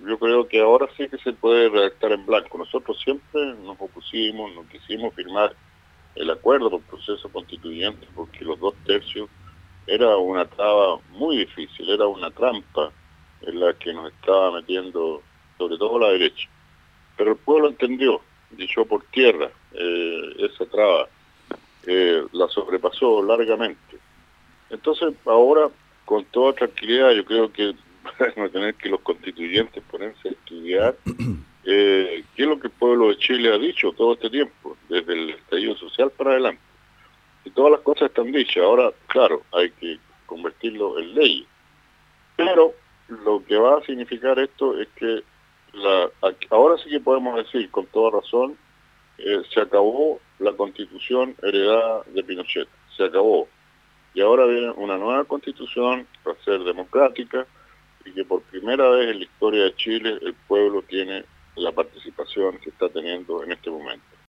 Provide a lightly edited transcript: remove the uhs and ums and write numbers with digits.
yo creo que ahora sí que se puede redactar en blanco. Nosotros siempre nos opusimos, no quisimos firmar el acuerdo por proceso constituyente porque los 2/3 era una traba muy difícil, era una trampa en la que nos estaba metiendo sobre todo la derecha. Pero el pueblo entendió, y echó por tierra esa traba, la sobrepasó largamente. Entonces ahora, con toda tranquilidad, yo creo que van a tener que los constituyentes ponerse a estudiar qué es lo que el pueblo de Chile ha dicho todo este tiempo, desde el estallido social para adelante. Y todas las cosas están dichas. Ahora, claro, hay que convertirlo en ley. Pero lo que va a significar esto es que ahora sí que podemos decir con toda razón, se acabó la constitución heredada de Pinochet, se acabó. Y ahora viene una nueva constitución, va a ser democrática, y que por primera vez en la historia de Chile el pueblo tiene la participación que está teniendo en este momento.